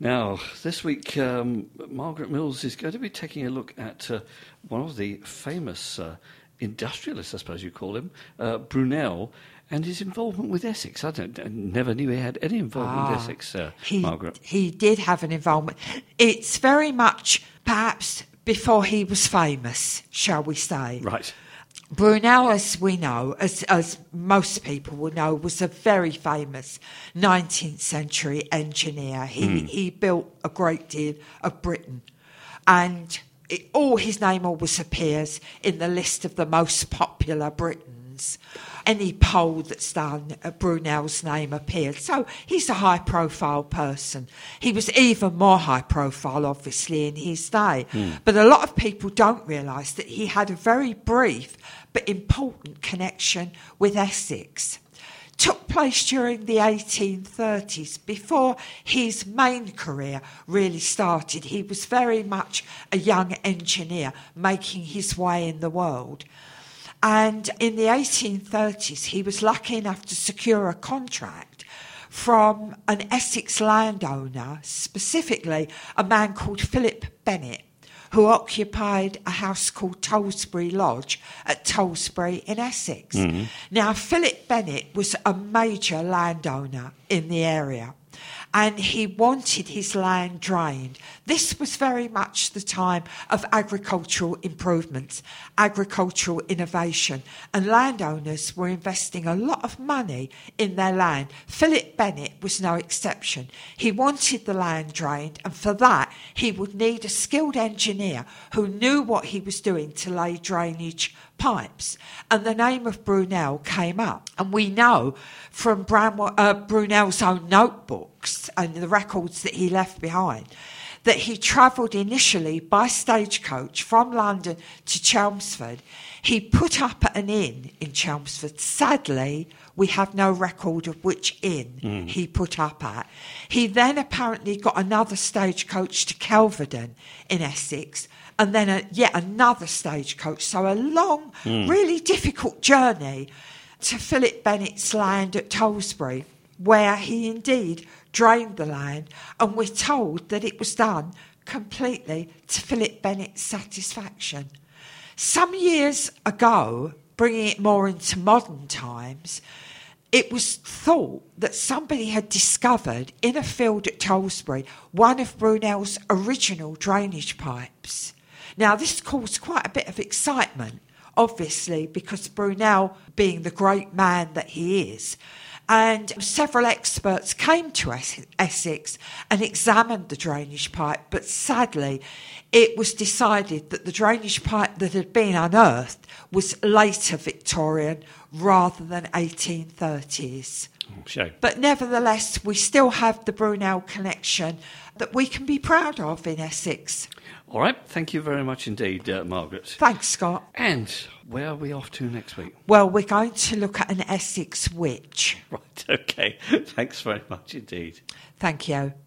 Now, this week, Margaret Mills is going to be taking a look at one of the famous industrialists, I suppose you call him, Brunel, and his involvement with Essex. I never knew he had any involvement with Essex, Margaret. He did have an involvement. It's very much, perhaps, before he was famous, shall we say. Right. Brunel, as we know, as most people will know, was a very famous 19th century engineer. He built a great deal of Britain, and his name always appears in the list of the most popular Britons. Any poll that's done, Brunel's name appeared. So he's a high-profile person. He was even more high-profile, obviously, in his day. But a lot of people don't realise that he had a very brief but important connection with Essex. Took place during the 1830s, before his main career really started. He was very much a young engineer making his way in the world. And in the 1830s, he was lucky enough to secure a contract from an Essex landowner, specifically a man called Philip Bennett, who occupied a house called Tollsbury Lodge at Tollsbury in Essex. Now, Philip Bennett was a major landowner in the area, and he wanted his land drained. This was very much the time of agricultural improvements, agricultural innovation, and landowners were investing a lot of money in their land. Philip Bennett was no exception. He wanted the land drained, and for that he would need a skilled engineer who knew what he was doing to lay drainage pipes, and the name of Brunel came up. And we know from Brunel's own notebooks and the records that he left behind that he travelled initially by stagecoach from London to Chelmsford. He put up at an inn in Chelmsford. Sadly, we have no record of which inn he put up at. He then apparently got another stagecoach to Kelvedon in Essex, and then yet another stagecoach. So a long, really difficult journey to Philip Bennett's land at Tollsbury, where he indeed drained the land, and we're told that it was done completely to Philip Bennett's satisfaction. Some years ago, bringing it more into modern times, it was thought that somebody had discovered in a field at Tollsbury one of Brunel's original drainage pipes. Now, this caused quite a bit of excitement, obviously, because Brunel, being the great man that he is, and several experts came to Essex and examined the drainage pipe, but sadly it was decided that the drainage pipe that had been unearthed was later Victorian rather than 1830s. Shame. But nevertheless, we still have the Brunel connection that we can be proud of in Essex. All right, thank you very much indeed, Margaret. Thanks, Scott. And where are we off to next week? Well, we're going to look at an Essex witch. Right, okay. Thanks very much indeed. Thank you.